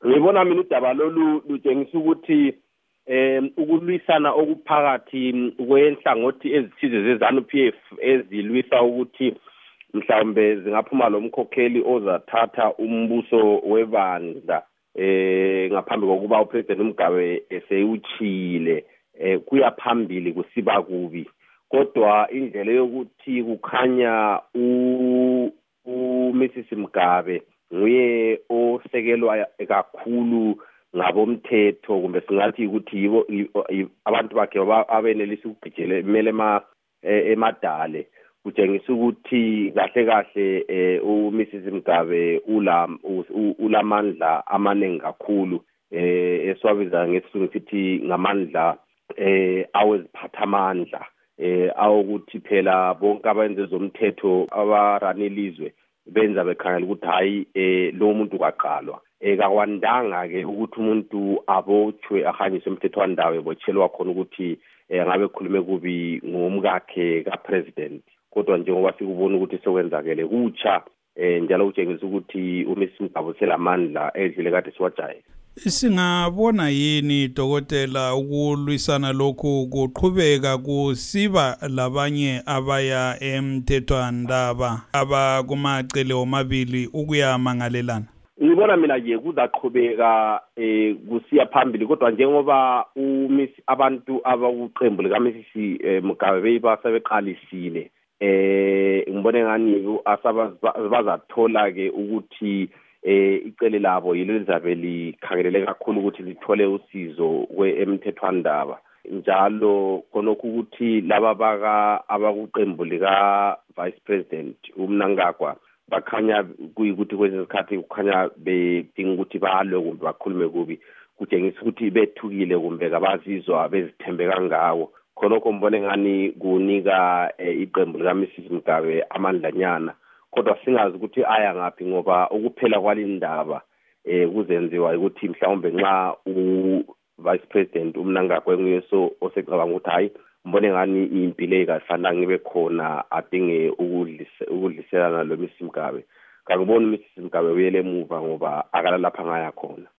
ngibona mina udaba lolu lutshengisa ukuthi ukulwisana okuphakathi kwenhlangothi ezithize zeZANU-PF ezilwisa ukuthi mhlawumbe zingaphuma lo mkhokheli ozathatha umbuso webandla ngaphambi kokuba uPresident Mugabe eseyuchile kuya phambili kusiba kubi kodwa indlela yokuthi kukhanya uMrs Mugabe nguye osekelwa kakhulu ngabomthetho kumbe singathi ukuthi yibo abantu bakhe abenelisa ukugijela kumele emadale kutshengisa ukuthi kahle uMrs Mugabe ulamandla amaningi kakhulu eswabiza ngesizungu sithi ngamandla aweziphathamandla awukuthi phela bonke abenze zomthetho abaranelizwe benza bekhangela ukuthi hayi lo muntu kwaqalwa kakwandanga ke ukuthi umuntu abotshwe ahanyiswe emthethwandawo ebotshelwa khona ukuthi ngabe khulume kubi ngomkakhe kapresident kodwa njengoba sikubona ukuthi sokwenzakele kutsha njalo utshengisa ukuthi uMrs Mugabe selamandla edlule kade siwajayele. Singabona yini dokotela ukulwisana lokhu kuqhubeka kusiba labanye abaya emthethwandaba abakumacele omabili ukuyamangalelana? Ngibona mina nje kuzaqhubeka kusiya phambili kodwa njengoba abantu abakuqembu likaMrs Mugabe beyibasebeqalisile ngibone ngani bazathola ke ukuthi icele labo yilo lizabe likhangelele kakhulu ukuthi lithole usizo emthethwandaba njalo khonokho ukuthi laba abakuqembu lika Vice President uMnangagwa bakhanya kuyikuthi kwezinye izikhathi kukhanya bedinga ukuthi balwe kumbe bakhulume kubi kutshengisa ukuthi bethukile kumbe kabazizwa bezithembe kangawo khonokho mbone ngani kunika iqembu likaMrs Mugabe amandlanyana kodwa singazi ukuthi aya ngaphi ngoba ukuphela kwalindaba kuzenziwa ukuthi mhlawumbe nxa uVice President uMnangagwa nguyeso osecabanga ukuthi hayi mbone ngani impilo ekafanele ngibe khona adinge ukudliselana lo Mrs Mugabe. Ngakubona uMrs Mugabe uyele emuva ngoba akala lapha ngaya khona.